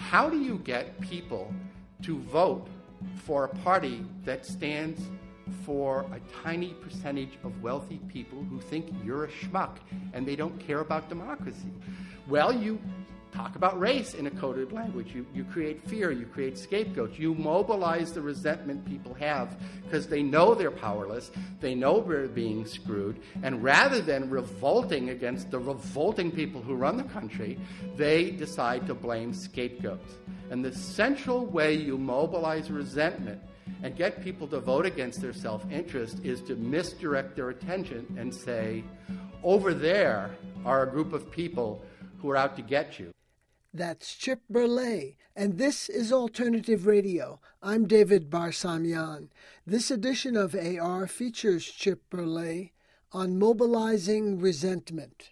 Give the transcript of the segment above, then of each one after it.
how do you get people to vote for a party that stands for a tiny percentage of wealthy people who think you're a schmuck and they don't care about democracy? Well, you talk about race in a coded language. You create fear. You create scapegoats. You mobilize the resentment people have because they know they're powerless. They know they're being screwed. And rather than revolting against the revolting people who run the country, they decide to blame scapegoats. And the central way you mobilize resentment and get people to vote against their self-interest is to misdirect their attention and say, over there are a group of people who are out to get you. That's Chip Berlet, and this is Alternative Radio. I'm David Barsamian. This edition of AR features Chip Berlet on mobilizing resentment.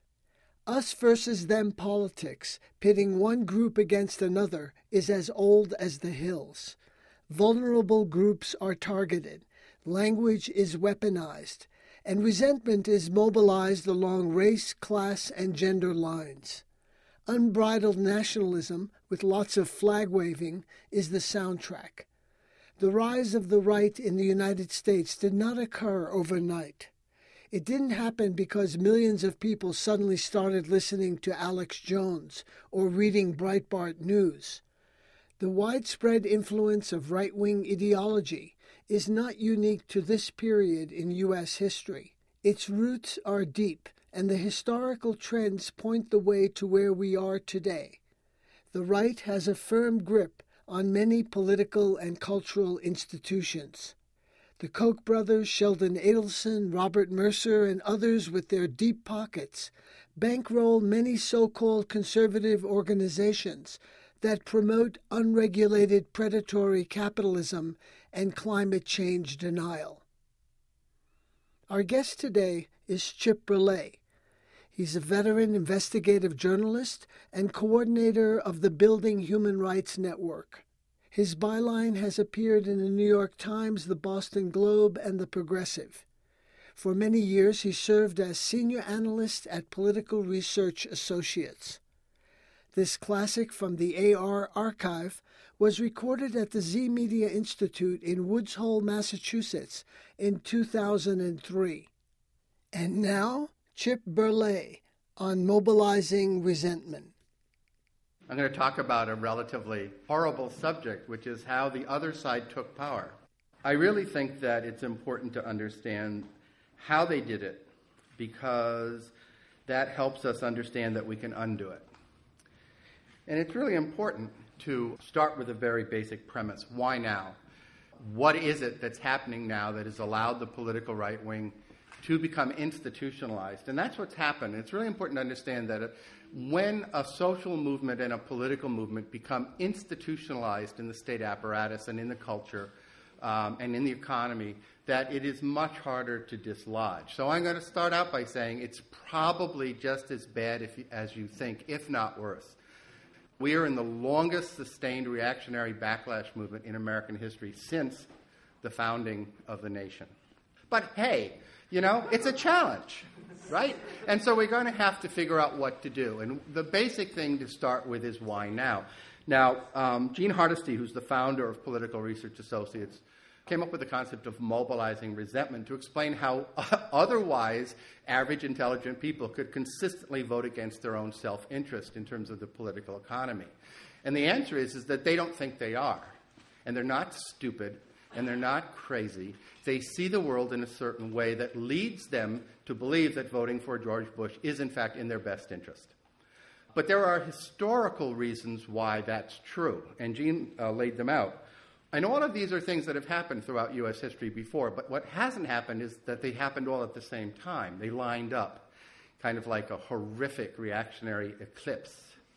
Us versus them politics, pitting one group against another, is as old as the hills. Vulnerable groups are targeted, language is weaponized, and resentment is mobilized along race, class, and gender lines. Unbridled nationalism, with lots of flag-waving, is the soundtrack. The rise of the right in the United States did not occur overnight. It didn't happen because millions of people suddenly started listening to Alex Jones or reading Breitbart News. The widespread influence of right-wing ideology is not unique to this period in U.S. history. Its roots are deep, and the historical trends point the way to where we are today. The right has a firm grip on many political and cultural institutions. The Koch brothers, Sheldon Adelson, Robert Mercer, and others with their deep pockets bankroll many so-called conservative organizations that promote unregulated predatory capitalism and climate change denial. Our guest today is Chip Berlet. He's a veteran investigative journalist and coordinator of the Building Human Rights Network. His byline has appeared in the New York Times, the Boston Globe, and the Progressive. For many years, he served as senior analyst at Political Research Associates. This classic from the AR archive was recorded at the Z Media Institute in Woods Hole, Massachusetts in 2003. And now, Chip Berlet on mobilizing resentment. I'm going to talk about a relatively horrible subject, which is how the other side took power. I really think that it's important to understand how they did it, because that helps us understand that we can undo it. And it's really important to start with a very basic premise. Why now? What is it that's happening now that has allowed the political right wing to become institutionalized? And that's what's happened. It's really important to understand that when a social movement and a political movement become institutionalized in the state apparatus and in the culture and in the economy, that it is much harder to dislodge. So I'm going to start out by saying it's probably just as bad as you think, if not worse. We are in the longest sustained reactionary backlash movement in American history since the founding of the nation. But hey, it's a challenge, right? And so we're going to have to figure out what to do. And the basic thing to start with is why now? Now, Gene Hardesty, who's the founder of Political Research Associates, came up with the concept of mobilizing resentment to explain how otherwise average intelligent people could consistently vote against their own self-interest in terms of the political economy. And the answer is that they don't think they are. And they're not stupid, and they're not crazy. They see the world in a certain way that leads them to believe that voting for George Bush is, in fact, in their best interest. But there are historical reasons why that's true, and Gene laid them out. And all of these are things that have happened throughout U.S. history before, but what hasn't happened is that they happened all at the same time. They lined up, kind of like a horrific reactionary eclipse.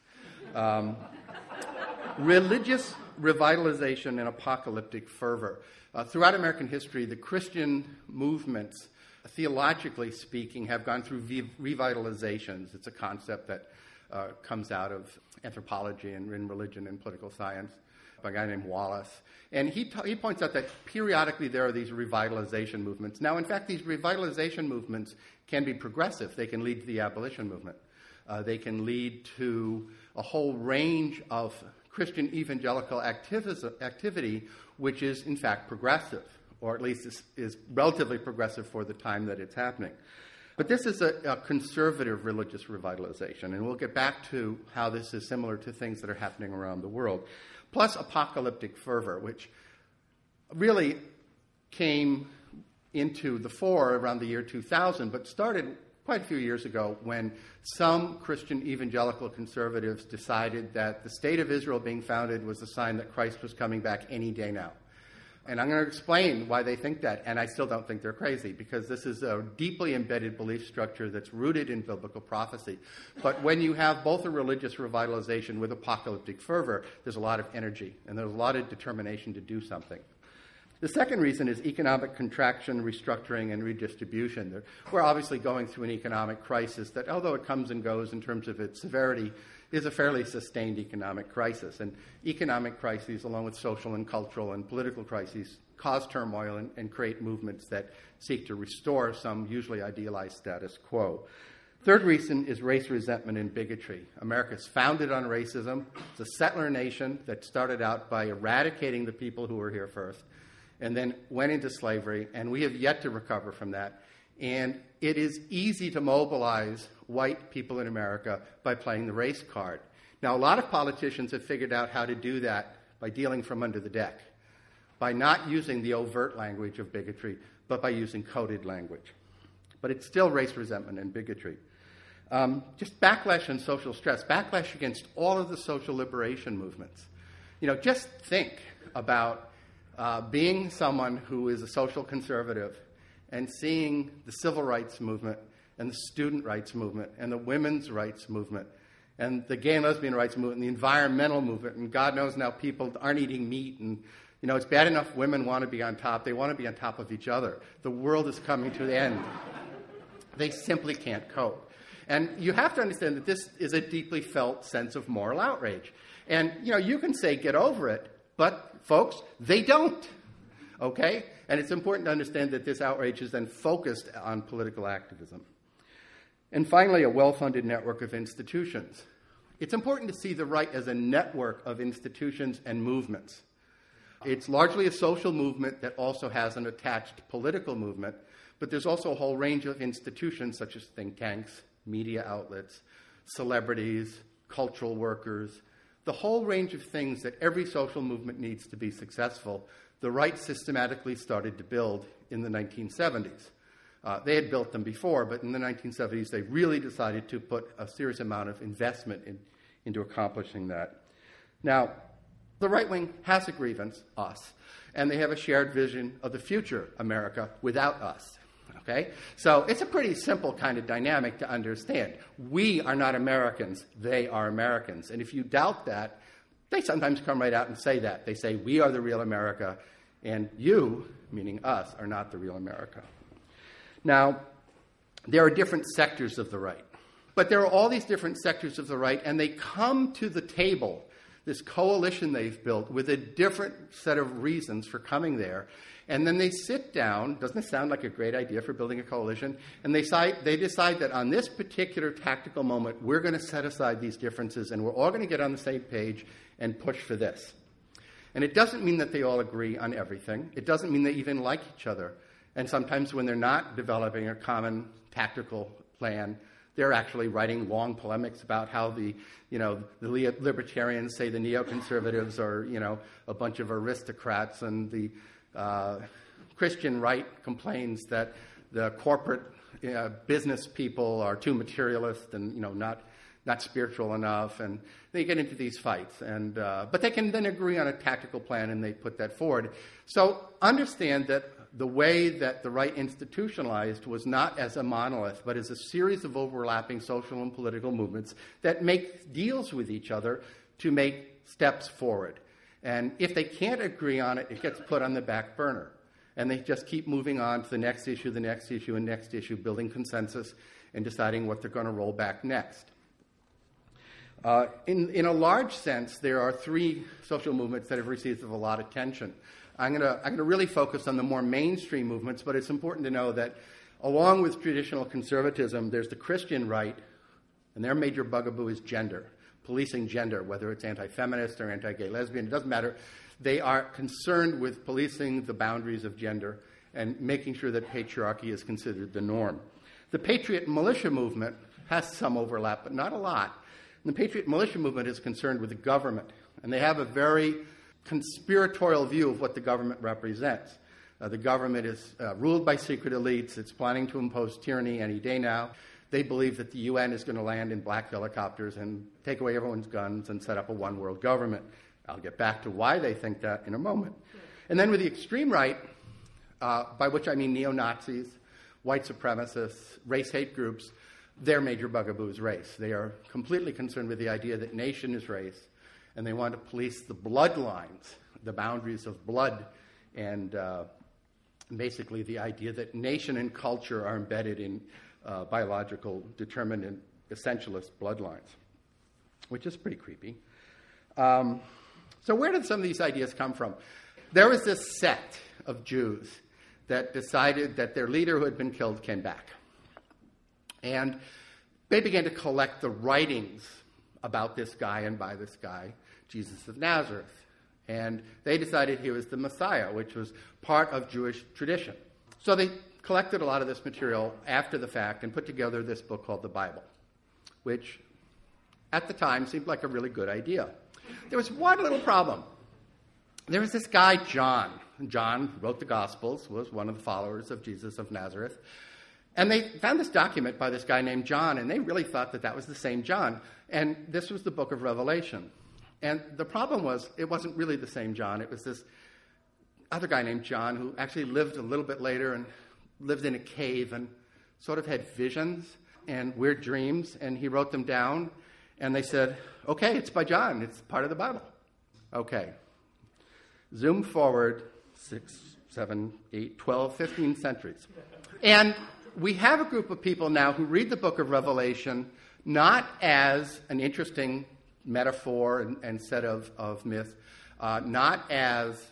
Religious revitalization and apocalyptic fervor. Throughout American history, the Christian movements, theologically speaking, have gone through revitalizations. It's a concept that comes out of anthropology and in religion and political science by a guy named Wallace. And he points out that periodically there are these revitalization movements. Now, in fact, these revitalization movements can be progressive. They can lead to the abolition movement. They can lead to a whole range of Christian evangelical activity, which is in fact progressive, or at least is relatively progressive for the time that it's happening. But this is a conservative religious revitalization, and we'll get back to how this is similar to things that are happening around the world. Plus apocalyptic fervor, which really came into the fore around the year 2000, but started quite a few years ago when some Christian evangelical conservatives decided that the state of Israel being founded was a sign that Christ was coming back any day now. And I'm going to explain why they think that, and I still don't think they're crazy, because this is a deeply embedded belief structure that's rooted in biblical prophecy. But when you have both a religious revitalization with apocalyptic fervor, there's a lot of energy, and there's a lot of determination to do something. The second reason is economic contraction, restructuring, and redistribution. We're obviously going through an economic crisis that, although it comes and goes in terms of its severity, is a fairly sustained economic crisis. And economic crises, along with social and cultural and political crises, cause turmoil and create movements that seek to restore some usually idealized status quo. Third reason is race resentment and bigotry. America is founded on racism. It's a settler nation that started out by eradicating the people who were here first, and then went into slavery, and we have yet to recover from that. And it is easy to mobilize white people in America by playing the race card. Now, a lot of politicians have figured out how to do that by dealing from under the deck, by not using the overt language of bigotry, but by using coded language. But it's still race resentment and bigotry. Just backlash and social stress, backlash against all of the social liberation movements. Just think about being someone who is a social conservative and seeing the civil rights movement and the student rights movement and the women's rights movement and the gay and lesbian rights movement and the environmental movement, and God knows now people aren't eating meat, and it's bad enough women want to be on top. They want to be on top of each other. The world is coming to the end. They simply can't cope. And you have to understand that this is a deeply felt sense of moral outrage. And, you can say get over it, but, folks, they don't, okay? And it's important to understand that this outrage is then focused on political activism. And finally, a well-funded network of institutions. It's important to see the right as a network of institutions and movements. It's largely a social movement that also has an attached political movement, but there's also a whole range of institutions such as think tanks, media outlets, celebrities, cultural workers, the whole range of things that every social movement needs to be successful. The right systematically started to build in the 1970s. They had built them before, but in the 1970s they really decided to put a serious amount of investment into accomplishing that. Now, the right wing has a grievance, us, and they have a shared vision of the future America without us. Okay? So it's a pretty simple kind of dynamic to understand. We are not Americans, they are Americans. And if you doubt that, they sometimes come right out and say that. They say, we are the real America, and you, meaning us, are not the real America. Now, there are different sectors of the right. But there are all these different sectors of the right, and they come to the table, this coalition they've built, with a different set of reasons for coming there. And then they sit down, doesn't it sound like a great idea for building a coalition? And they decide that on this particular tactical moment, we're going to set aside these differences and we're all going to get on the same page and push for this. And it doesn't mean that they all agree on everything. It doesn't mean they even like each other. And sometimes when they're not developing a common tactical plan, they're actually writing long polemics about how the libertarians say the neoconservatives are, a bunch of aristocrats, and the Christian right complains that the corporate business people are too materialist and not spiritual enough, and they get into these fights. And but they can then agree on a tactical plan, and they put that forward. So understand that the way that the right institutionalized was not as a monolith, but as a series of overlapping social and political movements that make deals with each other to make steps forward. And if they can't agree on it, it gets put on the back burner. And they just keep moving on to the next issue, and next issue, building consensus and deciding what they're going to roll back next. In a large sense, there are three social movements that have received a lot of attention. I'm going to really focus on the more mainstream movements, but it's important to know that along with traditional conservatism, there's the Christian right, and their major bugaboo is gender. policing gender, whether it's anti-feminist or anti-gay lesbian, it doesn't matter. They are concerned with policing the boundaries of gender and making sure that patriarchy is considered the norm. The Patriot Militia movement has some overlap, but not a lot. And the Patriot Militia movement is concerned with the government, and they have a very conspiratorial view of what the government represents. The government is ruled by secret elites. It's planning to impose tyranny any day now. They believe that the UN is going to land in black helicopters and take away everyone's guns and set up a one-world government. I'll get back to why they think that in a moment. And then with the extreme right, by which I mean neo-Nazis, white supremacists, race hate groups, their major bugaboo is race. They are completely concerned with the idea that nation is race, and they want to police the bloodlines, the boundaries of blood, and basically the idea that nation and culture are embedded in biological, determinant, essentialist bloodlines, which is pretty creepy. So where did some of these ideas come from? There was this sect of Jews that decided that their leader who had been killed came back. And they began to collect the writings about this guy and by this guy, Jesus of Nazareth. And they decided he was the Messiah, which was part of Jewish tradition. So they collected a lot of this material after the fact and put together this book called the Bible, which at the time seemed like a really good idea. There was one little problem. There was this guy, John. John wrote the Gospels, was one of the followers of Jesus of Nazareth. And they found this document by this guy named John, and they really thought that that was the same John. And this was the book of Revelation. And the problem was, it wasn't really the same John. It was this other guy named John who actually lived a little bit later and lived in a cave and sort of had visions and weird dreams, and he wrote them down. And they said, okay, it's by John. It's part of the Bible. Okay. Zoom forward 6, 7, 8, 12, 15 centuries. And we have a group of people now who read the book of Revelation not as an interesting metaphor and set of myths, not as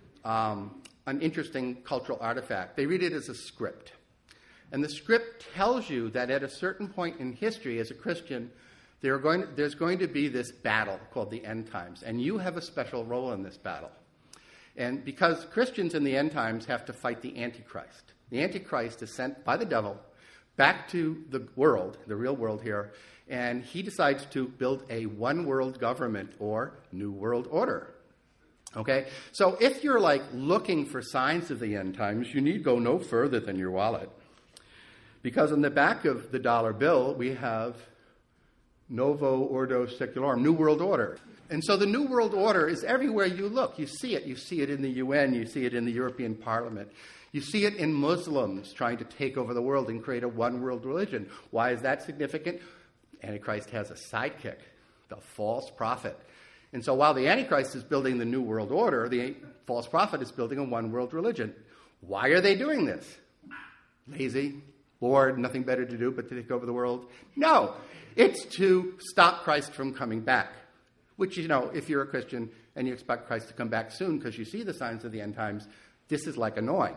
an interesting cultural artifact. They read it as a script. And the script tells you that at a certain point in history, as a Christian, there's going to be this battle called the end times, and you have a special role in this battle. And because Christians in the end times have to fight the Antichrist. The Antichrist is sent by the devil back to the world, the real world here, and he decides to build a one-world government or New World Order. Okay? So if you're looking for signs of the end times, you need go no further than your wallet. Because on the back of the dollar bill, we have Novo Ordo Secularum, New World Order. And so the New World Order is everywhere you look. You see it. You see it in the UN. You see it in the European Parliament. You see it in Muslims trying to take over the world and create a one-world religion. Why is that significant? Antichrist has a sidekick, the false prophet. And so while the Antichrist is building the New World Order, the false prophet is building a one-world religion. Why are they doing this? Lazy, bored, nothing better to do but to take over the world? No, it's to stop Christ from coming back. Which, if you're a Christian and you expect Christ to come back soon because you see the signs of the end times, this is annoying.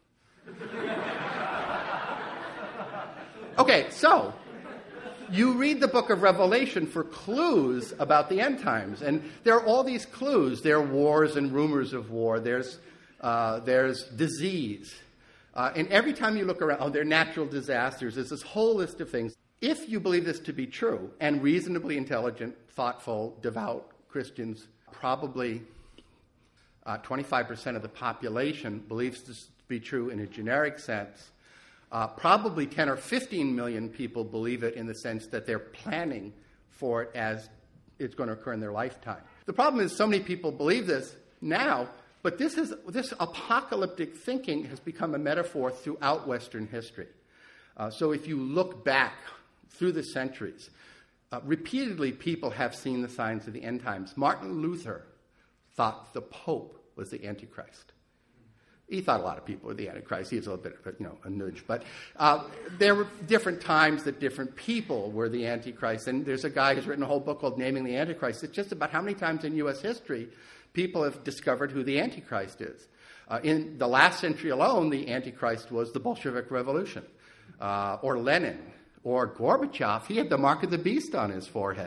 Okay, so you read the book of Revelation for clues about the end times. And there are all these clues. There are wars and rumors of war. There's disease. And every time you look around, there are natural disasters. There's this whole list of things. If you believe this to be true, and reasonably intelligent, thoughtful, devout Christians, probably 25% of the population believes this to be true in a generic sense. Probably 10 or 15 million people believe it in the sense that they're planning for it as it's going to occur in their lifetime. The problem is so many people believe this now, but this apocalyptic thinking has become a metaphor throughout Western history. So if you look back through the centuries, repeatedly people have seen the signs of the end times. Martin Luther thought the Pope was the Antichrist. He thought a lot of people were the Antichrist. He was a little bit of a nudge. But there were different times that different people were the Antichrist. And there's a guy who's written a whole book called Naming the Antichrist. It's just about how many times in U.S. history people have discovered who the Antichrist is. In the last century alone, the Antichrist was the Bolshevik Revolution, or Lenin, or Gorbachev. He had the mark of the beast on his forehead,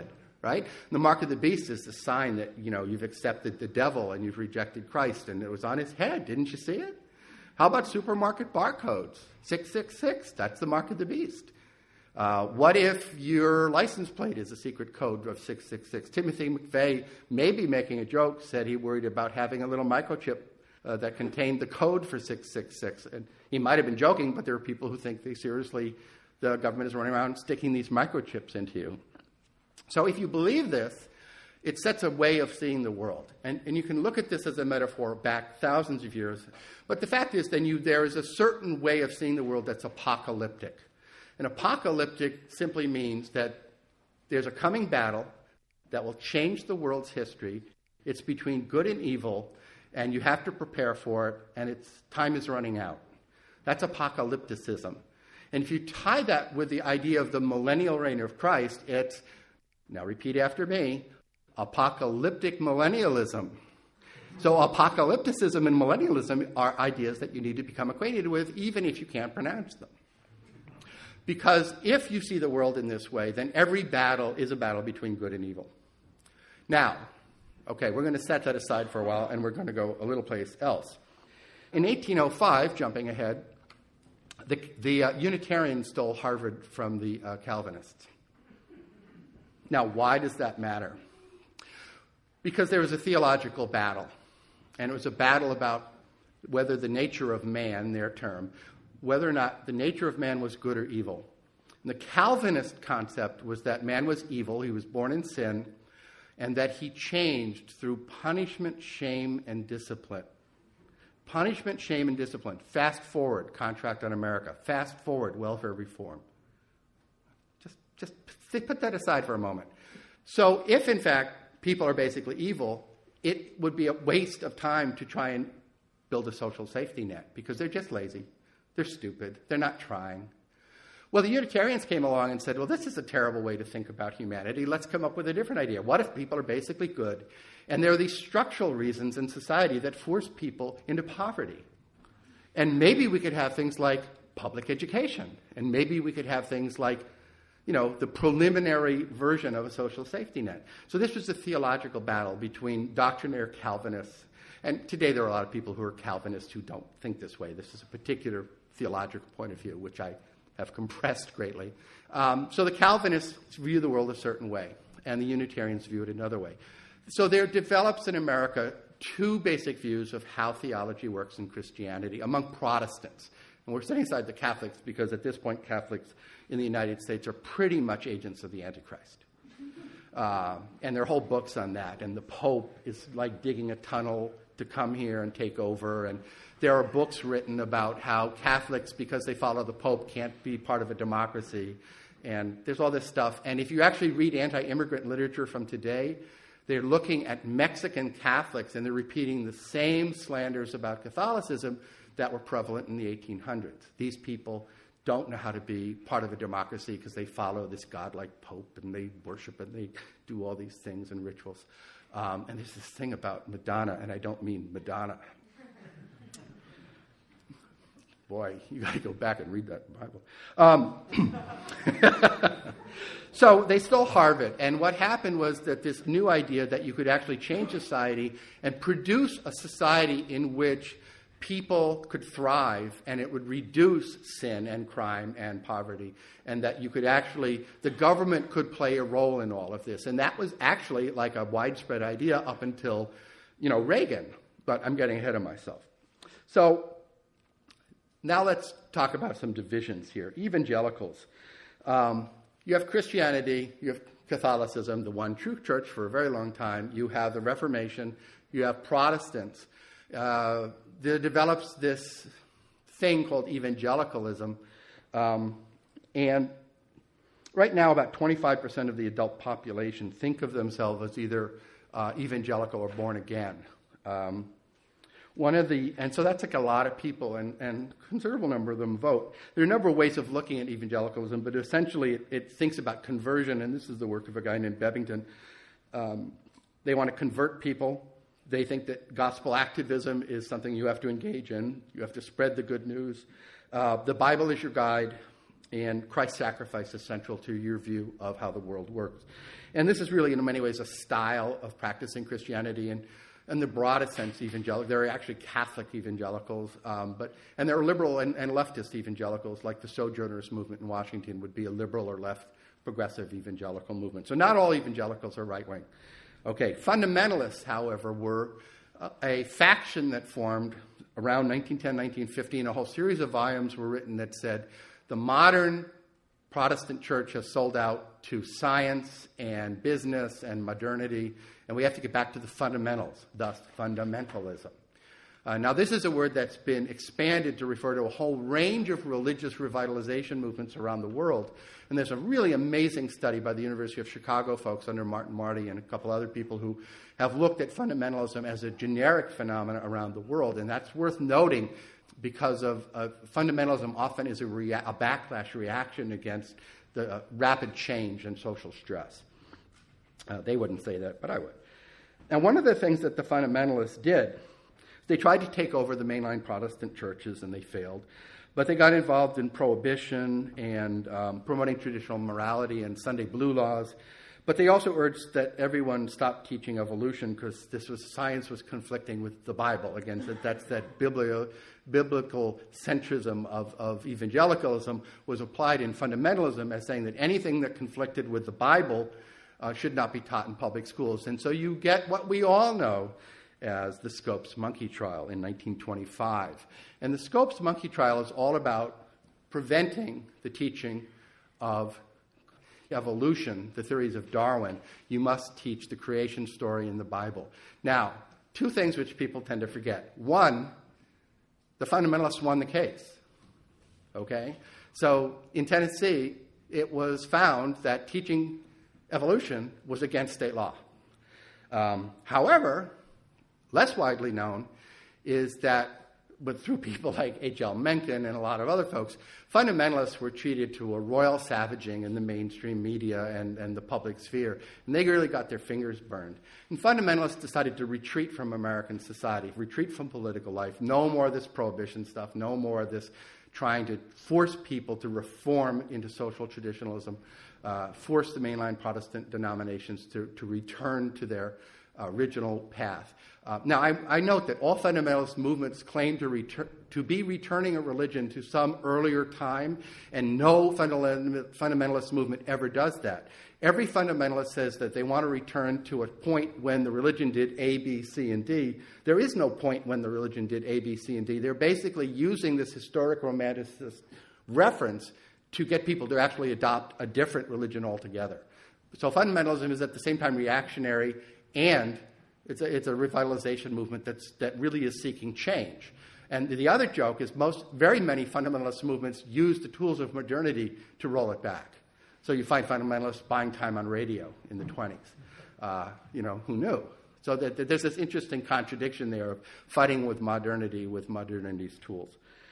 right? The mark of the beast is the sign that, you've accepted the devil and you've rejected Christ, and it was on his head. Didn't you see it? How about supermarket barcodes? 666, that's the mark of the beast. What if your license plate is a secret code of 666? Timothy McVeigh, maybe making a joke, said he worried about having a little microchip that contained the code for 666. And he might have been joking, but there are people who think the government is running around sticking these microchips into you. So if you believe this, it sets a way of seeing the world. And you can look at this as a metaphor back thousands of years. But the fact is, there is a certain way of seeing the world that's apocalyptic. And apocalyptic simply means that there's a coming battle that will change the world's history. It's between good and evil, and you have to prepare for it, and time is running out. That's apocalypticism. And if you tie that with the idea of the millennial reign of Christ, it's, now repeat after me, apocalyptic millennialism. So apocalypticism and millennialism are ideas that you need to become acquainted with, even if you can't pronounce them. Because if you see the world in this way, then every battle is a battle between good and evil. Now, okay, we're going to set that aside for a while, and we're going to go a little place else. In 1805, jumping ahead, the Unitarians stole Harvard from the Calvinists. Now, why does that matter? Because there was a theological battle, and it was a battle about whether the nature of man, their term, whether or not the nature of man was good or evil. And the Calvinist concept was that man was evil, he was born in sin, and that he changed through punishment, shame, and discipline. Punishment, shame, and discipline. Fast forward, Contract on America. Fast forward, welfare reform. Just put that aside for a moment. So if, in fact, people are basically evil, it would be a waste of time to try and build a social safety net because they're just lazy. They're stupid. They're not trying. Well, the Unitarians came along and said, well, this is a terrible way to think about humanity. Let's come up with a different idea. What if people are basically good? And there are these structural reasons in society that force people into poverty. And maybe we could have things like public education. And maybe we could have things like, the preliminary version of a social safety net. So this was a theological battle between doctrinaire Calvinists. And today there are a lot of people who are Calvinists who don't think this way. This is a particular theological point of view, which I have compressed greatly. So the Calvinists view the world a certain way, and the Unitarians view it another way. So there develops in America two basic views of how theology works in Christianity among Protestants. And we're setting aside the Catholics because at this point Catholics in the United States are pretty much agents of the Antichrist. And there are whole books on that. And the Pope is like digging a tunnel to come here and take over. And there are books written about how Catholics, because they follow the Pope, can't be part of a democracy. And there's all this stuff. And if you actually read anti-immigrant literature from today, they're looking at Mexican Catholics and they're repeating the same slanders about Catholicism that were prevalent in the 1800s. These people don't know how to be part of a democracy because they follow this godlike Pope and they worship and they do all these things and rituals. And there's this thing about Madonna, and I don't mean Madonna. Boy, you got to go back and read that Bible. So they stole Harvard, and what happened was that this new idea that you could actually change society and produce a society in which people could thrive and it would reduce sin and crime and poverty, and that you could actually, the government could play a role in all of this. And that was actually like a widespread idea up until, Reagan. But I'm getting ahead of myself. So now let's talk about some divisions here. Evangelicals. You have Christianity, you have Catholicism, the one true church for a very long time. You have the Reformation, you have Protestants. There develops this thing called evangelicalism. And right now, about 25% of the adult population think of themselves as either evangelical or born again. And so that's like a lot of people, and a considerable number of them vote. There are a number of ways of looking at evangelicalism, but essentially it thinks about conversion, and this is the work of a guy named Bebbington. They want to convert people. They think that gospel activism is something you have to engage in. You have to spread the good news. The Bible is your guide. And Christ's sacrifice is central to your view of how the world works. And this is really, in many ways, a style of practicing Christianity. And in the broadest sense, evangelical. There are actually Catholic evangelicals, and there are liberal and leftist evangelicals, like the Sojourners movement in Washington would be a liberal or left progressive evangelical movement. So not all evangelicals are right-wing. Okay, fundamentalists, however, were a faction that formed around 1910, 1915. A whole series of volumes were written that said the modern Protestant church has sold out to science and business and modernity, and we have to get back to the fundamentals, thus fundamentalism. Now, this is a word that's been expanded to refer to a whole range of religious revitalization movements around the world. And there's a really amazing study by the University of Chicago folks under Martin Marty and a couple other people who have looked at fundamentalism as a generic phenomenon around the world. And that's worth noting because of fundamentalism often is a backlash reaction against the rapid change and social stress. They wouldn't say that, but I would. Now, one of the things that the fundamentalists did, they tried to take over the mainline Protestant churches, and they failed. But they got involved in prohibition and promoting traditional morality and Sunday blue laws. But they also urged that everyone stop teaching evolution because science was conflicting with the Bible. Again, that's that biblical centrism of evangelicalism was applied in fundamentalism as saying that anything that conflicted with the Bible should not be taught in public schools. And so you get what we all know as the Scopes monkey trial in 1925. And the Scopes monkey trial is all about preventing the teaching of evolution, the theories of Darwin. You must teach the creation story in the Bible. Now, two things which people tend to forget. One, the fundamentalists won the case. Okay? So in Tennessee, it was found that teaching evolution was against state law. However, less widely known is that, but through people like H.L. Mencken and a lot of other folks, fundamentalists were treated to a royal savaging in the mainstream media and the public sphere, and they really got their fingers burned. And fundamentalists decided to retreat from American society, retreat from political life, no more of this prohibition stuff, no more of this trying to force people to reform into social traditionalism, force the mainline Protestant denominations to return to their original path. Now, I note that all fundamentalist movements claim to be returning a religion to some earlier time, and no fundamentalist movement ever does that. Every fundamentalist says that they want to return to a point when the religion did A, B, C, and D. There is no point when the religion did A, B, C, and D. They're basically using this historic romanticist reference to get people to actually adopt a different religion altogether. So fundamentalism is at the same time reactionary, and it's a revitalization movement that really is seeking change. And the other joke is very many fundamentalist movements use the tools of modernity to roll it back. So you find fundamentalists buying time on radio in the 20s. Who knew? So that there's this interesting contradiction there of fighting with modernity's tools.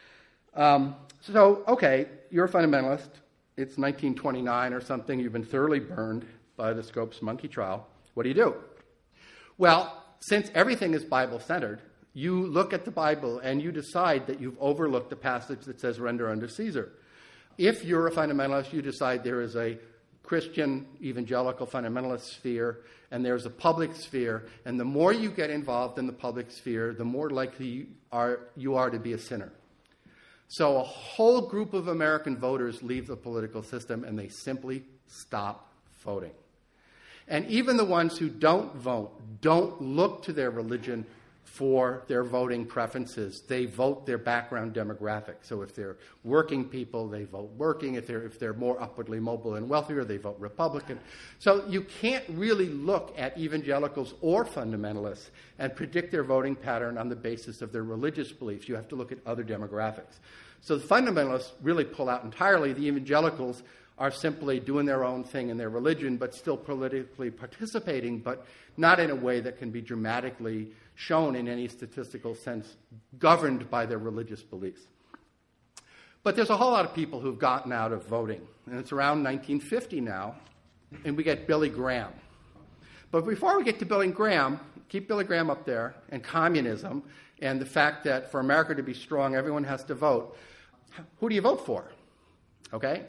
Okay, you're a fundamentalist. It's 1929 or something. You've been thoroughly burned by the Scopes monkey trial. What do you do? Well, since everything is Bible-centered, you look at the Bible and you decide that you've overlooked the passage that says render unto Caesar. If you're a fundamentalist, you decide there is a Christian evangelical fundamentalist sphere and there's a public sphere, and the more you get involved in the public sphere, the more likely you are to be a sinner. So a whole group of American voters leave the political system and they simply stop voting. And even the ones who don't vote don't look to their religion for their voting preferences. They vote their background demographic. So if they're working people, they vote working. If they're more upwardly mobile and wealthier, they vote Republican. So you can't really look at evangelicals or fundamentalists and predict their voting pattern on the basis of their religious beliefs. You have to look at other demographics. So the fundamentalists really pull out entirely. The evangelicals are simply doing their own thing in their religion, but still politically participating, but not in a way that can be dramatically shown in any statistical sense, governed by their religious beliefs. But there's a whole lot of people who've gotten out of voting, and it's around 1950 now, and we get Billy Graham. But before we get to Billy Graham, keep Billy Graham up there, and communism, and the fact that for America to be strong, everyone has to vote. Who do you vote for? Okay?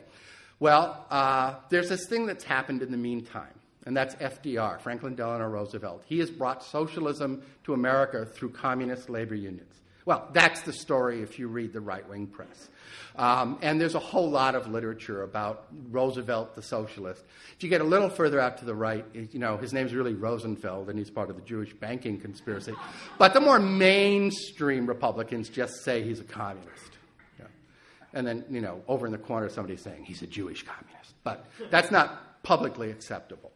Well, there's this thing that's happened in the meantime, and that's FDR, Franklin Delano Roosevelt. He has brought socialism to America through communist labor unions. Well, that's the story if you read the right-wing press. And there's a whole lot of literature about Roosevelt, the socialist. If you get a little further out to the right, his name's really Rosenfeld, and he's part of the Jewish banking conspiracy. But the more mainstream Republicans just say he's a communist. Yeah. And then, over in the corner, somebody's saying he's a Jewish communist. But that's not publicly acceptable.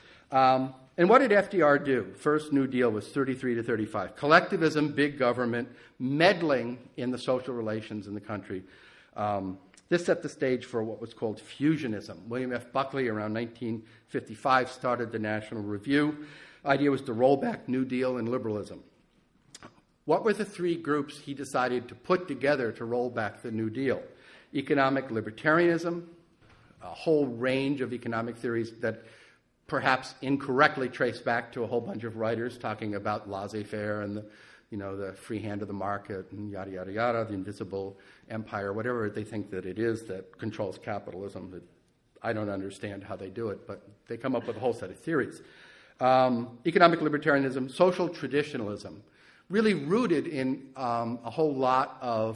And what did FDR do? First New Deal was 33 to 35. Collectivism, big government, meddling in the social relations in the country. This set the stage for what was called fusionism. William F. Buckley, around 1955, started the National Review. The idea was to roll back New Deal and liberalism. What were the three groups he decided to put together to roll back the New Deal? Economic libertarianism, a whole range of economic theories that perhaps incorrectly traced back to a whole bunch of writers talking about laissez-faire and the free hand of the market and yada, yada, yada, the invisible empire, whatever they think that it is that controls capitalism. That I don't understand how they do it, but they come up with a whole set of theories. Economic libertarianism, social traditionalism, really rooted in a whole lot of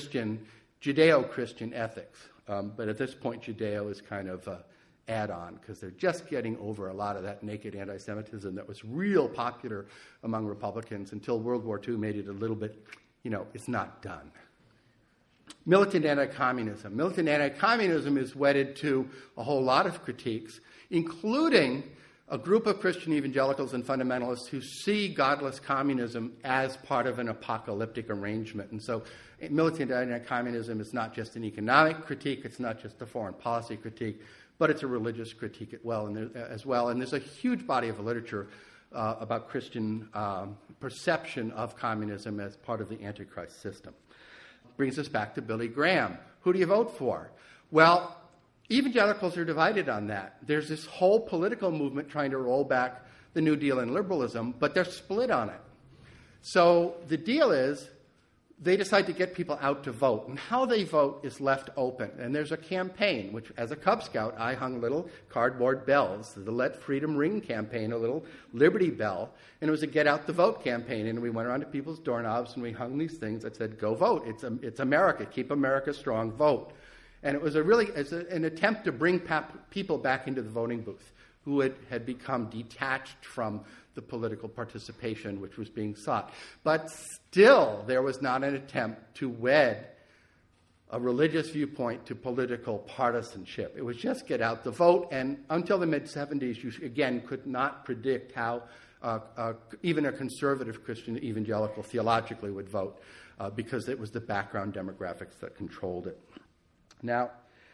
Judeo-Christian ethics. But at this point, Judeo is kind of add-on because they're just getting over a lot of that naked anti-Semitism that was real popular among Republicans until World War II made it a little bit, it's not done. Militant anti-communism. Militant anti-communism is wedded to a whole lot of critiques, including a group of Christian evangelicals and fundamentalists who see godless communism as part of an apocalyptic arrangement. And so militant anti-communism is not just an economic critique, it's not just a foreign policy critique, but it's a religious critique as well. And there's a huge body of literature about Christian perception of communism as part of the Antichrist system. Brings us back to Billy Graham. Who do you vote for? Well, evangelicals are divided on that. There's this whole political movement trying to roll back the New Deal and liberalism, but they're split on it. So the deal is they decide to get people out to vote. And how they vote is left open. And there's a campaign, which as a Cub Scout, I hung little cardboard bells, the Let Freedom Ring campaign, a little Liberty Bell. And it was a Get Out the Vote campaign. And we went around to people's doorknobs and we hung these things that said, go vote. It's America. Keep America strong. Vote. And it was an attempt to bring people back into the voting booth who had become detached from the political participation which was being sought. But still, there was not an attempt to wed a religious viewpoint to political partisanship. It was just get out the vote, and until the mid-'70s, you, again, could not predict how even a conservative Christian evangelical theologically would vote because it was the background demographics that controlled it. Now,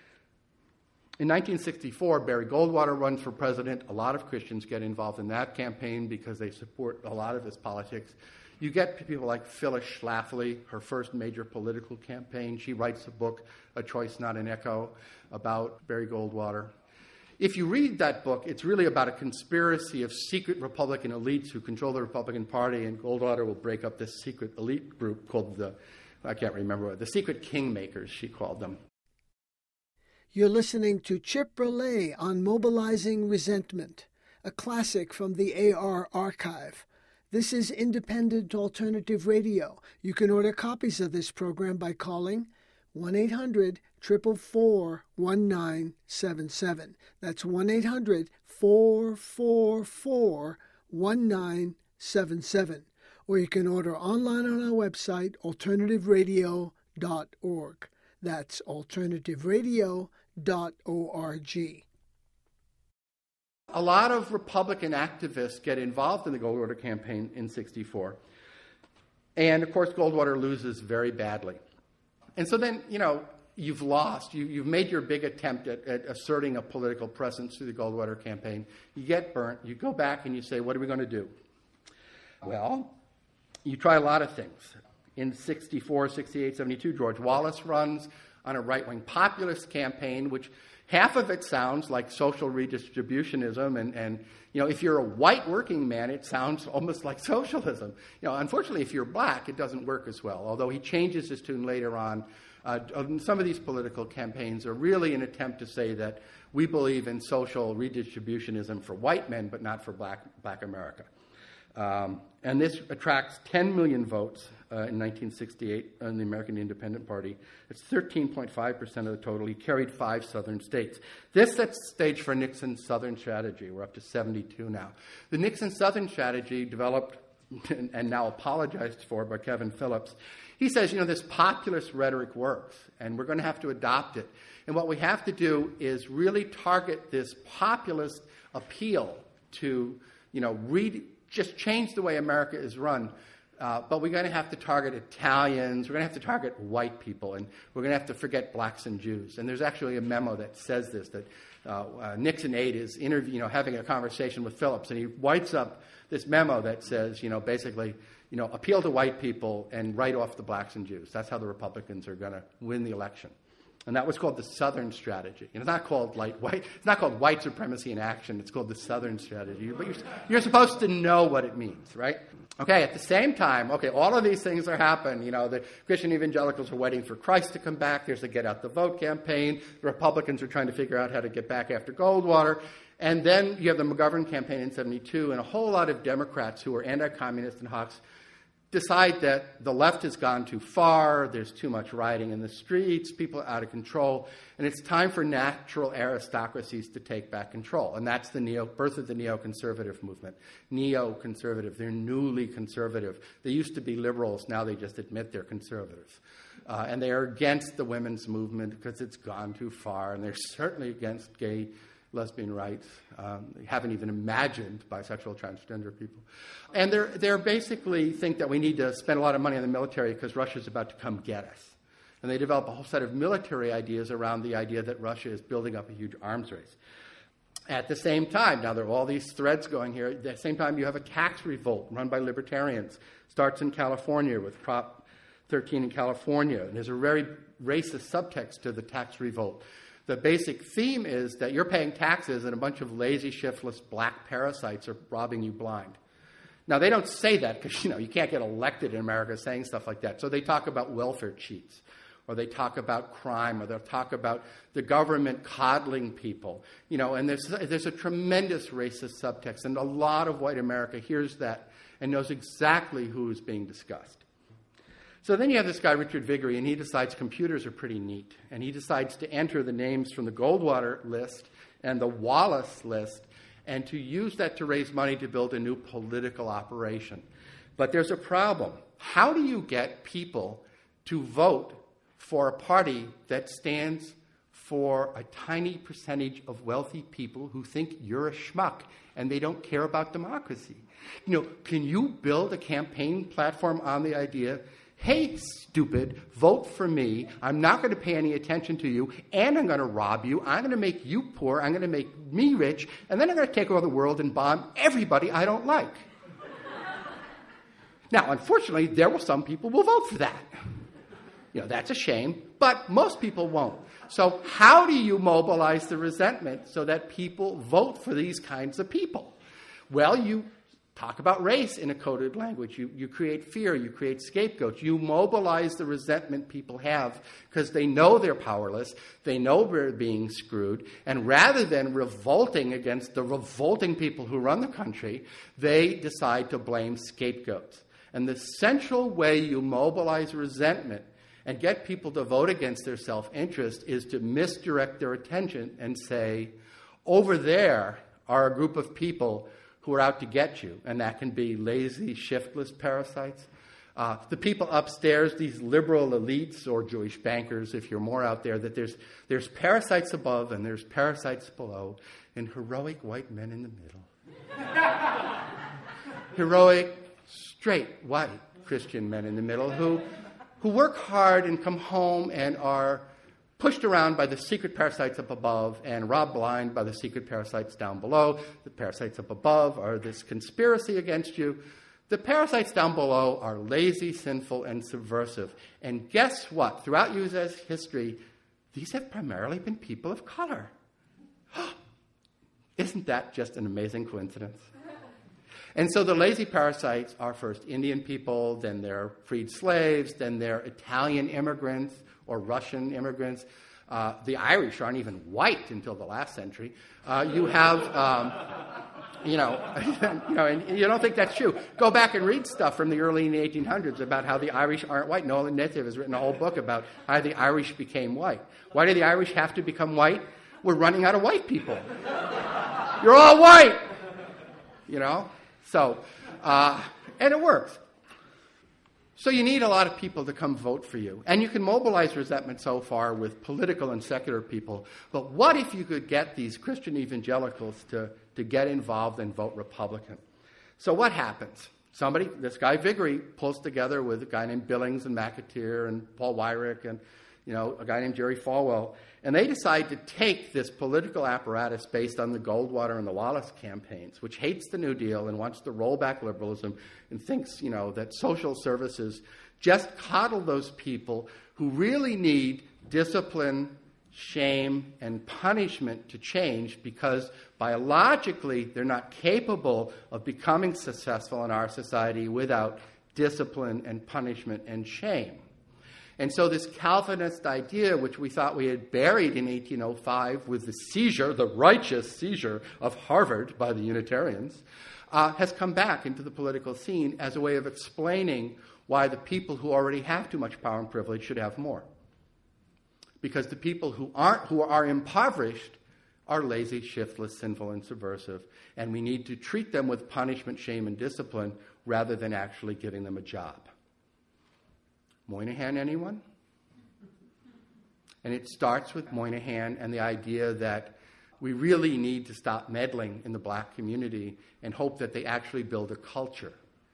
in 1964, Barry Goldwater runs for president. A lot of Christians get involved in that campaign because they support a lot of his politics. You get people like Phyllis Schlafly, her first major political campaign. She writes a book, A Choice Not an Echo, about Barry Goldwater. If you read that book, it's really about a conspiracy of secret Republican elites who control the Republican Party, and Goldwater will break up this secret elite group called the Secret Kingmakers, she called them. You're listening to Chip Berlay on Mobilizing Resentment, a classic from the AR archive. This is Independent Alternative Radio. You can order copies of this program by calling 1-800-444-1977. That's 1-800-444-1977. Or you can order online on our website, alternativeradio.org. That's alternativeradio.org. A lot of Republican activists get involved in the Goldwater campaign in '64. And, of course, Goldwater loses very badly. And so then, you've lost. You've made your big attempt at asserting a political presence through the Goldwater campaign. You get burnt. You go back and you say, what are we going to do? Well, you try a lot of things. In 64, 68, 72, George Wallace runs on a right-wing populist campaign, which Half of it sounds like social redistributionism, and if you're a white working man, it sounds almost like socialism. Unfortunately, if you're black, it doesn't work as well, although he changes his tune later on. Some of these political campaigns are really an attempt to say that we believe in social redistributionism for white men, but not for black America. And this attracts 10 million votes in 1968 in the American Independent Party. It's 13.5% of the total. He carried 5 southern states. This sets the stage for Nixon's Southern strategy. We're up to 72 now. The Nixon Southern strategy, developed and now apologized for by Kevin Phillips, he says, this populist rhetoric works, and we're going to have to adopt it. And what we have to do is really target this populist appeal to, just change the way America is run. But we're going to have to target Italians, we're going to have to target white people, and we're going to have to forget blacks and Jews. And there's actually a memo that says this, that Nixon aide is having a conversation with Phillips, and he writes up this memo that says, basically, appeal to white people and write off the blacks and Jews. That's how the Republicans are going to win the election. And that was called the Southern strategy. And it's not called It's not called white supremacy in action. It's called the Southern strategy. But you're supposed to know what it means, right? Okay. At the same time, all of these things are happening. The Christian evangelicals are waiting for Christ to come back. There's a Get Out the Vote campaign. The Republicans are trying to figure out how to get back after Goldwater. And then you have the McGovern campaign in 72, and a whole lot of Democrats who are anti-communist and hawks decide that the left has gone too far, there's too much rioting in the streets, people are out of control, and it's time for natural aristocracies to take back control. And that's the birth of the neoconservative movement. Neoconservative, they're newly conservative. They used to be liberals, now they just admit they're conservatives. And they are against the women's movement because it's gone too far, and they're certainly against gay, lesbian rights. They haven't even imagined bisexual, transgender people. And they're basically think that we need to spend a lot of money on the military because Russia's about to come get us. And they develop a whole set of military ideas around the idea that Russia is building up a huge arms race. At the same time, now there are all these threads going here, at the same time you have a tax revolt run by libertarians. Starts in California with Prop 13 in California. And there's a very racist subtext to the tax revolt. The basic theme is that you're paying taxes and a bunch of lazy, shiftless black parasites are robbing you blind. Now, they don't say that because, you can't get elected in America saying stuff like that. So they talk about welfare cheats, or they talk about crime, or they'll talk about the government coddling people. And there's a tremendous racist subtext, and a lot of white America hears that and knows exactly who is being discussed. So then you have this guy, Richard Viguerie, and he decides computers are pretty neat. And he decides to enter the names from the Goldwater list and the Wallace list and to use that to raise money to build a new political operation. But there's a problem. How do you get people to vote for a party that stands for a tiny percentage of wealthy people who think you're a schmuck and they don't care about democracy? Can you build a campaign platform on the idea, hey, stupid, vote for me. I'm not going to pay any attention to you, and I'm going to rob you. I'm going to make you poor. I'm going to make me rich, and then I'm going to take over the world and bomb everybody I don't like. Now, unfortunately, there will some people will vote for that. That's a shame, but most people won't. So how do you mobilize the resentment so that people vote for these kinds of people? Well, you talk about race in a coded language. You create fear. You create scapegoats. You mobilize the resentment people have because they know they're powerless. They know they're being screwed. And rather than revolting against the revolting people who run the country, they decide to blame scapegoats. And the central way you mobilize resentment and get people to vote against their self-interest is to misdirect their attention and say, over there are a group of people who are out to get you, and that can be lazy, shiftless parasites. The people upstairs, these liberal elites or Jewish bankers, if you're more out there, that there's parasites above and there's parasites below, and heroic white men in the middle. Heroic, straight, white Christian men in the middle who work hard and come home and are pushed around by the secret parasites up above and robbed blind by the secret parasites down below. The parasites up above are this conspiracy against you. The parasites down below are lazy, sinful, and subversive. And guess what? Throughout U.S. history, these have primarily been people of color. Isn't that just an amazing coincidence? And so the lazy parasites are first Indian people, then they're freed slaves, then they're Italian immigrants or Russian immigrants. The Irish aren't even white until the last century. You have, and you don't think that's true. Go back and read stuff from the early 1800s about how the Irish aren't white. Nolan Native has written a whole book about how the Irish became white. Why do the Irish have to become white? We're running out of white people. You're all white, So, and it works. So you need a lot of people to come vote for you. And you can mobilize resentment so far with political and secular people. But what if you could get these Christian evangelicals to get involved and vote Republican? So what happens? This guy Viguerie, pulls together with a guy named Billings and McAteer and Paul Weyrich and a guy named Jerry Falwell. And they decide to take this political apparatus based on the Goldwater and the Wallace campaigns, which hates the New Deal and wants to roll back liberalism and thinks, that social services just coddle those people who really need discipline, shame, and punishment to change because biologically they're not capable of becoming successful in our society without discipline and punishment and shame. And so this Calvinist idea, which we thought we had buried in 1805 with the righteous seizure of Harvard by the Unitarians, has come back into the political scene as a way of explaining why the people who already have too much power and privilege should have more. Because the people who are impoverished are lazy, shiftless, sinful, and subversive, and we need to treat them with punishment, shame, and discipline rather than actually giving them a job. Moynihan, anyone? And it starts with Moynihan and the idea that we really need to stop meddling in the black community and hope that they actually build a culture.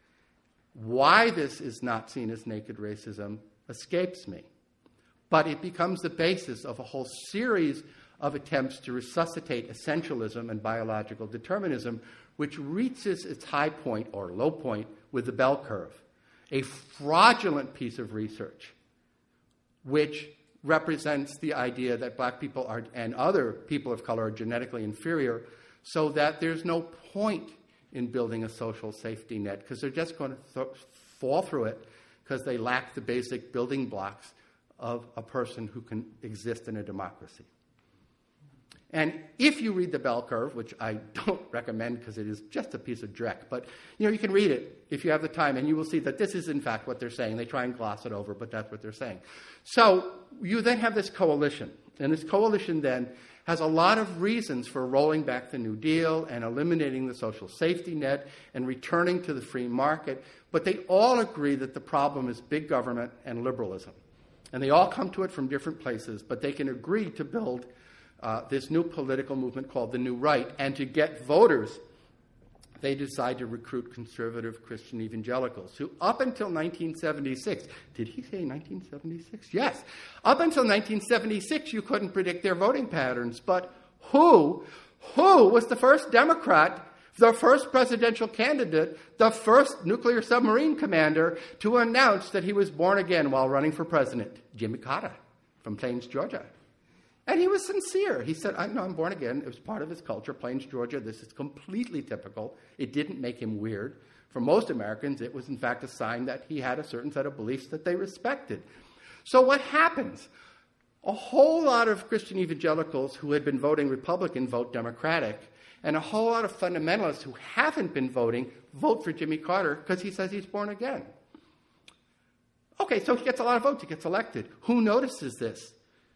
Why this is not seen as naked racism escapes me. But it becomes the basis of a whole series of attempts to resuscitate essentialism and biological determinism, which reaches its high point or low point with the bell curve. A fraudulent piece of research which represents the idea that black people and other people of color are genetically inferior, so that there's no point in building a social safety net because they're just going to fall through it because they lack the basic building blocks of a person who can exist in a democracy. And if you read the bell curve, which I don't recommend because it is just a piece of dreck, but you can read it if you have the time, and you will see that this is in fact what they're saying. They try and gloss it over, but that's what they're saying. So you then have this coalition, and this coalition then has a lot of reasons for rolling back the New Deal and eliminating the social safety net and returning to the free market, but they all agree that the problem is big government and liberalism. And they all come to it from different places, but they can agree to build this new political movement called the New Right. And to get voters, they decide to recruit conservative Christian evangelicals who up until 1976, did he say 1976? Yes. Up until 1976, you couldn't predict their voting patterns. But who was the first Democrat, the first presidential candidate, the first nuclear submarine commander to announce that he was born again while running for president? Jimmy Carter from Plains, Georgia. And he was sincere. He said, I'm born again. It was part of his culture, Plains, Georgia. This is completely typical. It didn't make him weird. For most Americans, it was, in fact, a sign that he had a certain set of beliefs that they respected. So what happens? A whole lot of Christian evangelicals who had been voting Republican vote Democratic, and a whole lot of fundamentalists who haven't been voting vote for Jimmy Carter because he says he's born again. Okay, so he gets a lot of votes. He gets elected. Who notices this?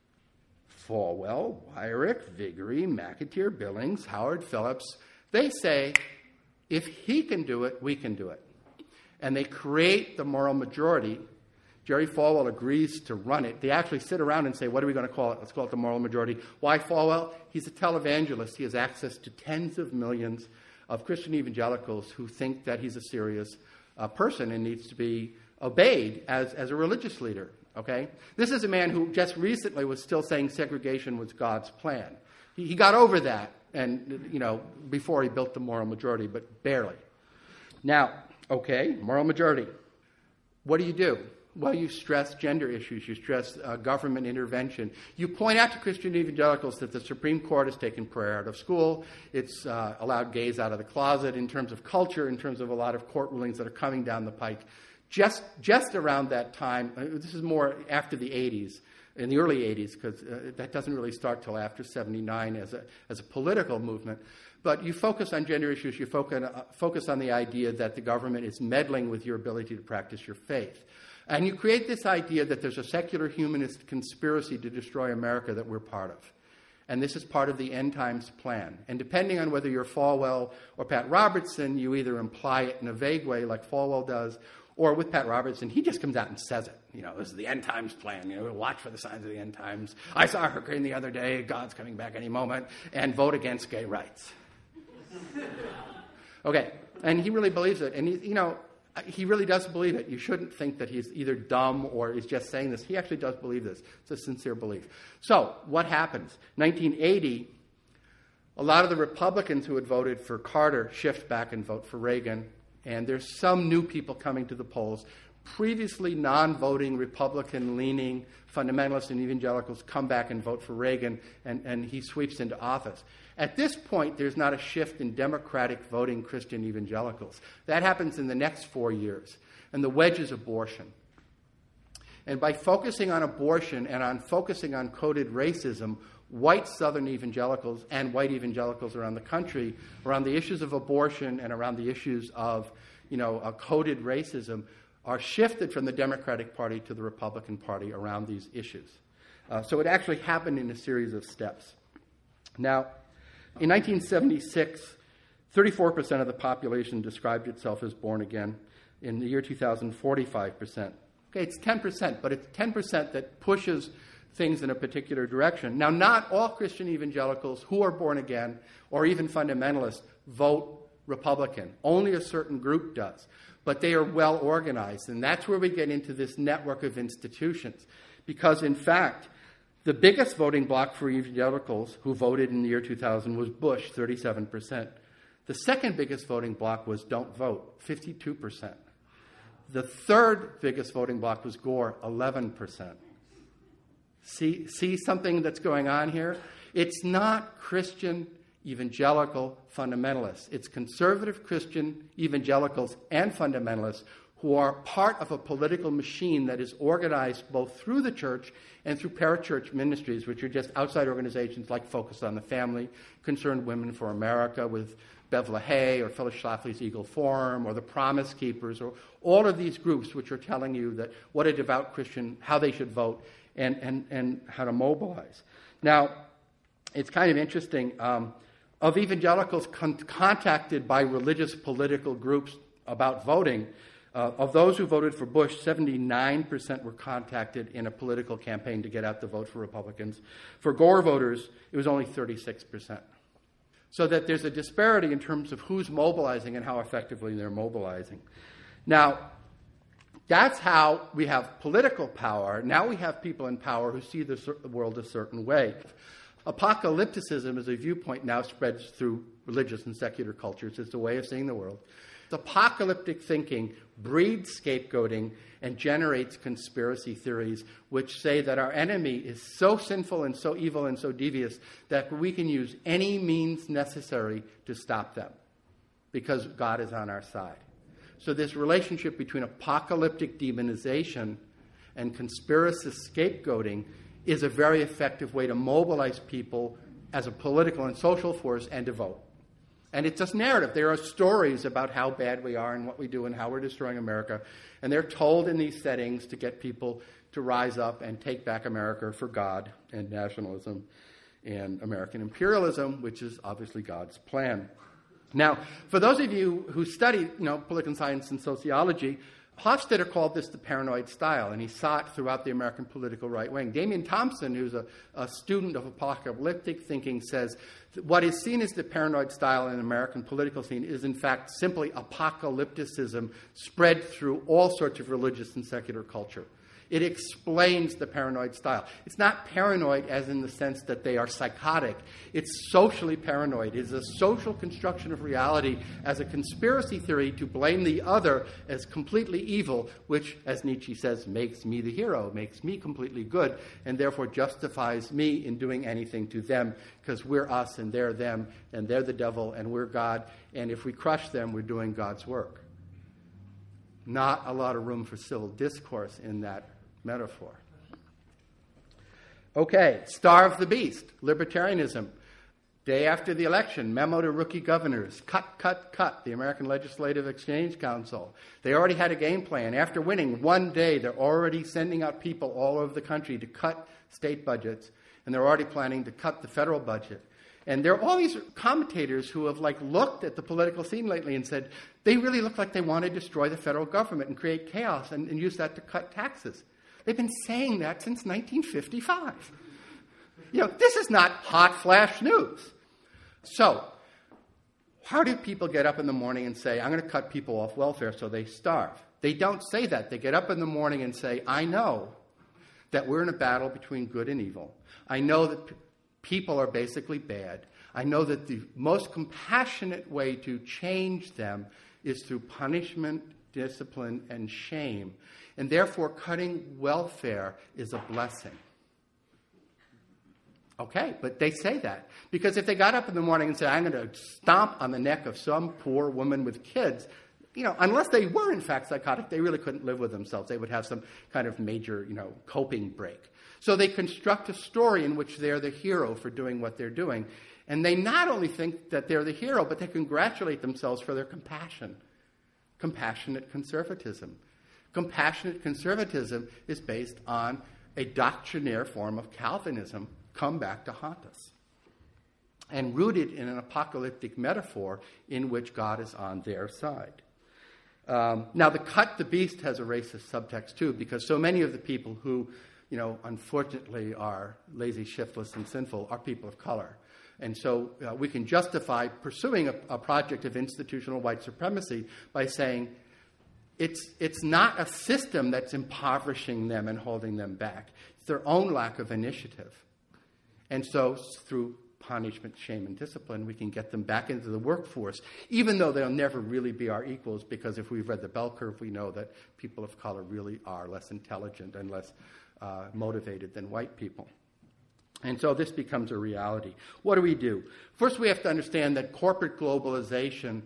Falwell, Weyrich, Viguerie, McAteer, Billings, Howard Phillips. They say, if he can do it, we can do it. And they create the moral majority. Jerry Falwell agrees to run it. They actually sit around and say, what are we going to call it? Let's call it the moral majority. Why Falwell? He's a televangelist. He has access to tens of millions of Christian evangelicals who think that he's a serious person and needs to be obeyed as a religious leader. Okay? This is a man who just recently was still saying segregation was God's plan. He got over that, and before he built the moral majority, but barely. Now, okay, moral majority. What do? Well, you stress gender issues. You stress government intervention. You point out to Christian evangelicals that the Supreme Court has taken prayer out of school. It's allowed gays out of the closet in terms of culture, in terms of a lot of court rulings that are coming down the pike. Just around that time, this is more after the 80s, in the early 80s, because that doesn't really start till after 79 as a political movement. But you focus on gender issues, you focus on the idea that the government is meddling with your ability to practice your faith. And you create this idea that there's a secular humanist conspiracy to destroy America that we're part of. And this is part of the end times plan. And depending on whether you're Falwell or Pat Robertson, you either imply it in a vague way like Falwell does, or with Pat Robertson, he just comes out and says it. This is the end times plan. Watch for the signs of the end times. I saw a hurricane the other day. God's coming back any moment. And vote against gay rights. Okay. And he really believes it. And, he really does believe it. You shouldn't think that he's either dumb or is just saying this. He actually does believe this. It's a sincere belief. So what happens? 1980, a lot of the Republicans who had voted for Carter shift back and vote for Reagan. And there's some new people coming to the polls. Previously non-voting, Republican-leaning fundamentalists and evangelicals come back and vote for Reagan, and he sweeps into office. At this point, there's not a shift in Democratic voting Christian evangelicals. That happens in the next 4 years. And the wedge is abortion. And by focusing on abortion and on focusing on coded racism, white Southern evangelicals and white evangelicals around the country, around the issues of abortion and around the issues of, coded racism, are shifted from the Democratic Party to the Republican Party around these issues. So it actually happened in a series of steps. Now, in 1976, 34% of the population described itself as born again. In the year 2000, 45%. Okay, it's 10%, but it's 10% that pushes things in a particular direction. Now, not all Christian evangelicals who are born again, or even fundamentalists, vote Republican. Only a certain group does. But they are well organized, and that's where we get into this network of institutions. Because, in fact, the biggest voting bloc for evangelicals who voted in the year 2000 was Bush, 37%. The second biggest voting bloc was Don't Vote, 52%. The third biggest voting bloc was Gore, 11%. See something that's going on here? It's not Christian evangelical fundamentalists. It's conservative Christian evangelicals and fundamentalists who are part of a political machine that is organized both through the church and through parachurch ministries, which are just outside organizations like Focus on the Family, Concerned Women for America with Bev LaHaye, or Phyllis Schlafly's Eagle Forum, or the Promise Keepers, or all of these groups which are telling you that what a devout Christian, how they should vote, and how to mobilize. Now, it's kind of interesting. Of evangelicals contacted by religious political groups about voting, of those who voted for Bush, 79% were contacted in a political campaign to get out the vote for Republicans. For Gore voters, it was only 36%. So that there's a disparity in terms of who's mobilizing and how effectively they're mobilizing. Now, that's how we have political power. Now we have people in power who see the world a certain way. Apocalypticism is a viewpoint now spreads through religious and secular cultures. It's a way of seeing the world. Apocalyptic thinking breeds scapegoating and generates conspiracy theories which say that our enemy is so sinful and so evil and so devious that we can use any means necessary to stop them because God is on our side. So this relationship between apocalyptic demonization and conspiracist scapegoating is a very effective way to mobilize people as a political and social force and to vote. And it's just narrative. There are stories about how bad we are and what we do and how we're destroying America. And they're told in these settings to get people to rise up and take back America for God and nationalism and American imperialism, which is obviously God's plan. Now, for those of you who study, political science and sociology, Hofstadter called this the paranoid style, and he saw it throughout the American political right wing. Damian Thompson, who's a student of apocalyptic thinking, says what is seen as the paranoid style in the American political scene is, in fact, simply apocalypticism spread through all sorts of religious and secular culture. It explains the paranoid style. It's not paranoid as in the sense that they are psychotic. It's socially paranoid. It's a social construction of reality as a conspiracy theory to blame the other as completely evil, which, as Nietzsche says, makes me the hero, makes me completely good, and therefore justifies me in doing anything to them, because we're us and they're them, and they're the devil and we're God, and if we crush them, we're doing God's work. Not a lot of room for civil discourse in that metaphor. Okay, starve the beast, libertarianism. Day after the election, memo to rookie governors, cut, the American Legislative Exchange Council. They already had a game plan. After winning one day, they're already sending out people all over the country to cut state budgets, and they're already planning to cut the federal budget. And there are all these commentators who have looked at the political scene lately and said, they really look like they want to destroy the federal government and create chaos and use that to cut taxes. They've been saying that since 1955. This is not hot flash news. So, how do people get up in the morning and say, I'm going to cut people off welfare so they starve? They don't say that. They get up in the morning and say, I know that we're in a battle between good and evil. I know that people are basically bad. I know that the most compassionate way to change them is through punishment, discipline, and shame. And therefore, cutting welfare is a blessing. Okay, but they say that. Because if they got up in the morning and said, I'm going to stomp on the neck of some poor woman with kids, unless they were in fact psychotic, they really couldn't live with themselves. They would have some kind of major, coping break. So they construct a story in which they're the hero for doing what they're doing. And they not only think that they're the hero, but they congratulate themselves for their compassion. Compassionate conservatism. Compassionate conservatism is based on a doctrinaire form of Calvinism come back to haunt us, and rooted in an apocalyptic metaphor in which God is on their side. Now, the cut the beast has a racist subtext too, because so many of the people who, unfortunately are lazy, shiftless, and sinful are people of color. And so we can justify pursuing a project of institutional white supremacy by saying it's not a system that's impoverishing them and holding them back. It's their own lack of initiative. And so through punishment, shame, and discipline, we can get them back into the workforce, even though they'll never really be our equals, because if we've read the bell curve, we know that people of color really are less intelligent and less motivated than white people. And so this becomes a reality. What do we do? First, we have to understand that corporate globalization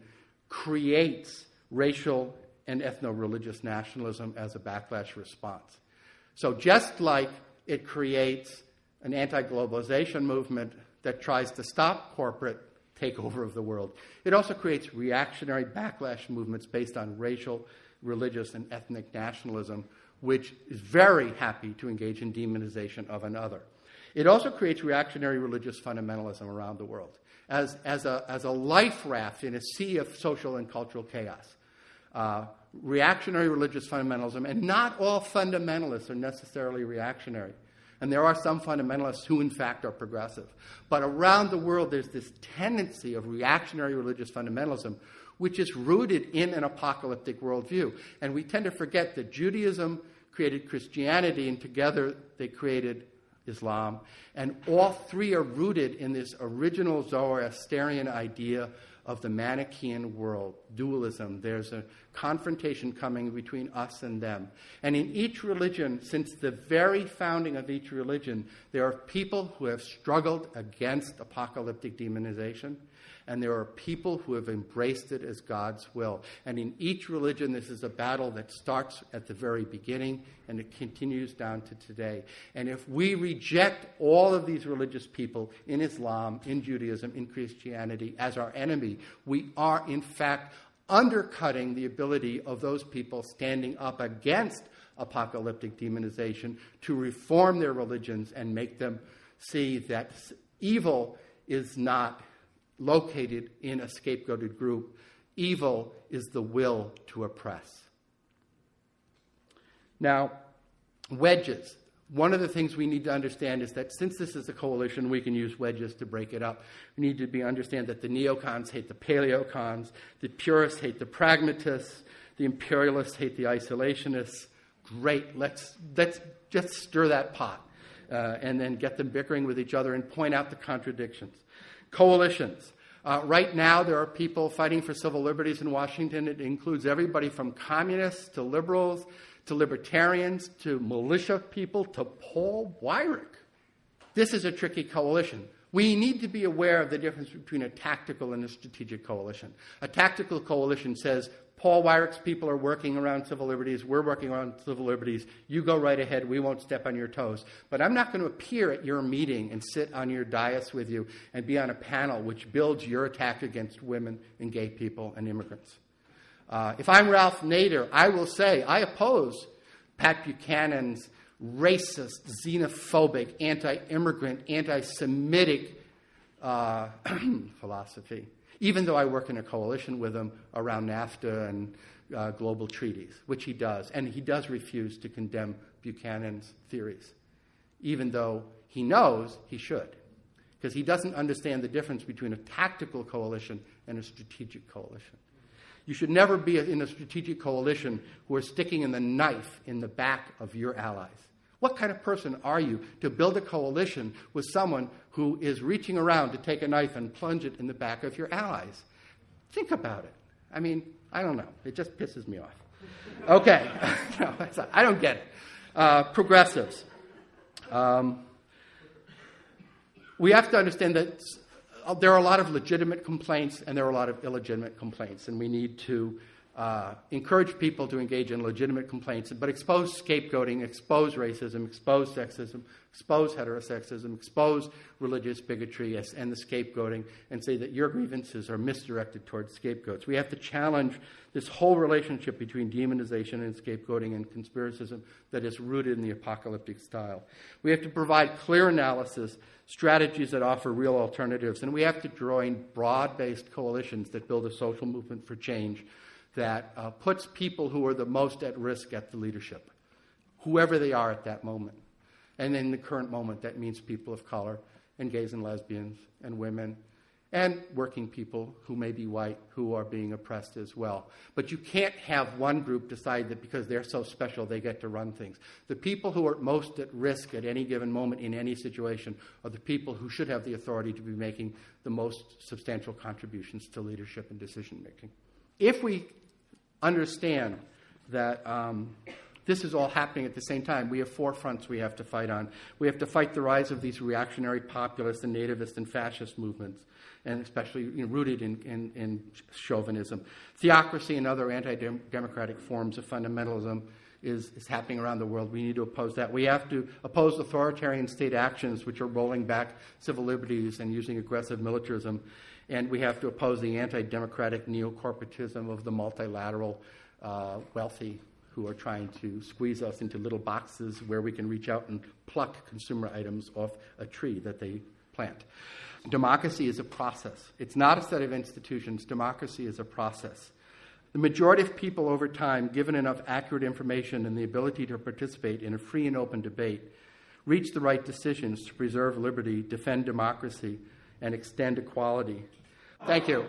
creates racial and ethno-religious nationalism as a backlash response. So just like it creates an anti-globalization movement that tries to stop corporate takeover of the world, it also creates reactionary backlash movements based on racial, religious, and ethnic nationalism, which is very happy to engage in demonization of another. It also creates reactionary religious fundamentalism around the world as a life raft in a sea of social and cultural chaos. Reactionary religious fundamentalism, and not all fundamentalists are necessarily reactionary. And there are some fundamentalists who, in fact, are progressive. But around the world, there's this tendency of reactionary religious fundamentalism, which is rooted in an apocalyptic worldview. And we tend to forget that Judaism created Christianity, and together they created Islam. And all three are rooted in this original Zoroastrian idea of the Manichaean world, dualism. There's a confrontation coming between us and them. And in each religion, since the very founding of each religion, there are people who have struggled against apocalyptic demonization, and there are people who have embraced it as God's will. And in each religion, this is a battle that starts at the very beginning, and it continues down to today. And if we reject all of these religious people in Islam, in Judaism, in Christianity as our enemy, we are, in fact, undercutting the ability of those people standing up against apocalyptic demonization to reform their religions and make them see that evil is not located in a scapegoated group. Evil is the will to oppress. Now, wedges. One of the things we need to understand is that since this is a coalition, we can use wedges to break it up. We need to understand that the neocons hate the paleocons, the purists hate the pragmatists, the imperialists hate the isolationists, Great. Let's just stir that pot and then get them bickering with each other and point out the contradictions. Coalitions. Right now, there are people fighting for civil liberties in Washington. It includes everybody from communists to liberals to libertarians to militia people to Paul Weyrich. This is a tricky coalition. We need to be aware of the difference between a tactical and a strategic coalition. A tactical coalition says, Paul Weyrich's people are working around civil liberties, we're working around civil liberties, you go right ahead, we won't step on your toes. But I'm not going to appear at your meeting and sit on your dais with you and be on a panel which builds your attack against women and gay people and immigrants. If I'm Ralph Nader, I will say I oppose Pat Buchanan's racist, xenophobic, anti-immigrant, anti-Semitic philosophy, even though I work in a coalition with him around NAFTA and global treaties, which he does. And he does refuse to condemn Buchanan's theories, even though he knows he should, because he doesn't understand the difference between a tactical coalition and a strategic coalition. You should never be in a strategic coalition who are sticking the knife in the back of your allies. What kind of person are you to build a coalition with someone who is reaching around to take a knife and plunge it in the back of your allies? Think about it. I mean, I don't know. It just pisses me off. Okay. No, I don't get it. Progressives. We have to understand that there are a lot of legitimate complaints and there are a lot of illegitimate complaints, and we need to encourage people to engage in legitimate complaints, but expose scapegoating, expose racism, expose sexism, expose heterosexism, expose religious bigotry and the scapegoating, and say that your grievances are misdirected towards scapegoats. We have to challenge this whole relationship between demonization and scapegoating and conspiracism that is rooted in the apocalyptic style. We have to provide clear analysis, strategies that offer real alternatives, and we have to join broad-based coalitions that build a social movement for change that puts people who are the most at risk at the leadership, whoever they are at that moment. And in the current moment, that means people of color and gays and lesbians and women and working people who may be white who are being oppressed as well. But you can't have one group decide that because they're so special they get to run things. The people who are most at risk at any given moment in any situation are the people who should have the authority to be making the most substantial contributions to leadership and decision making. If we understand that this is all happening at the same time, we have four fronts we have to fight on. We have to fight the rise of these reactionary populist and nativist and fascist movements, and especially rooted in chauvinism. Theocracy and other anti-democratic forms of fundamentalism is happening around the world. We need to oppose that. We have to oppose authoritarian state actions which are rolling back civil liberties and using aggressive militarism. And we have to oppose the anti-democratic neo-corporatism of the multilateral wealthy who are trying to squeeze us into little boxes where we can reach out and pluck consumer items off a tree that they plant. Democracy is a process. It's not a set of institutions. Democracy is a process. The majority of people over time, given enough accurate information and the ability to participate in a free and open debate, reach the right decisions to preserve liberty, defend democracy, and extend equality. Thank you.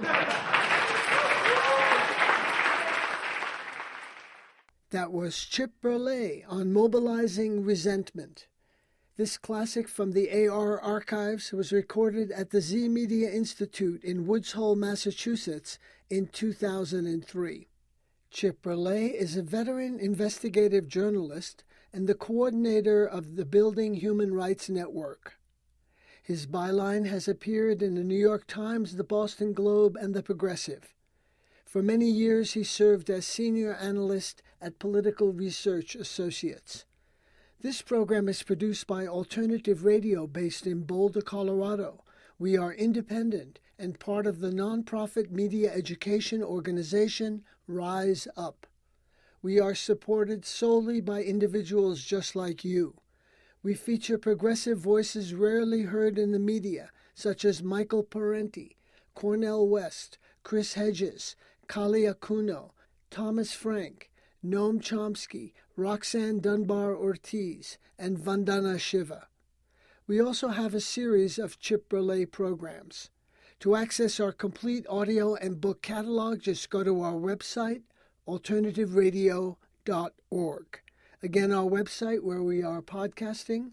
That was Chip Berlay on Mobilizing Resentment. This classic from the AR archives was recorded at the Z Media Institute in Woods Hole, Massachusetts in 2003. Chip Berlay is a veteran investigative journalist and the coordinator of the Building Human Rights Network. His byline has appeared in the New York Times, the Boston Globe, and the Progressive. For many years, he served as senior analyst at Political Research Associates. This program is produced by Alternative Radio based in Boulder, Colorado. We are independent and part of the nonprofit media education organization Rise Up. We are supported solely by individuals just like you. We feature progressive voices rarely heard in the media, such as Michael Parenti, Cornel West, Chris Hedges, Kali Akuno, Thomas Frank, Noam Chomsky, Roxanne Dunbar-Ortiz, and Vandana Shiva. We also have a series of Chip Berlay programs. To access our complete audio and book catalog, just go to our website, alternativeradio.org. Again, our website where we are podcasting,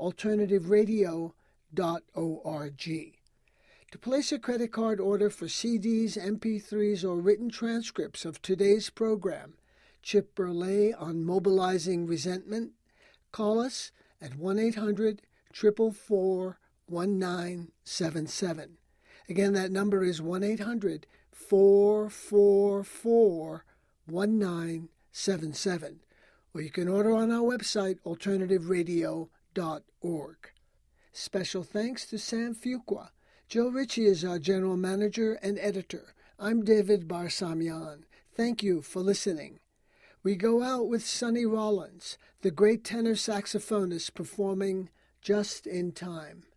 alternativeradio.org. To place a credit card order for CDs, MP3s, or written transcripts of today's program, Chip Burley on Mobilizing Resentment, call us at 1-800-444-1977. Again, that number is 1-800-444-1977. Or you can order on our website, alternativeradio.org. Special thanks to Sam Fuqua. Joe Ritchie is our general manager and editor. I'm David Barsamian. Thank you for listening. We go out with Sonny Rollins, the great tenor saxophonist, performing Just in Time.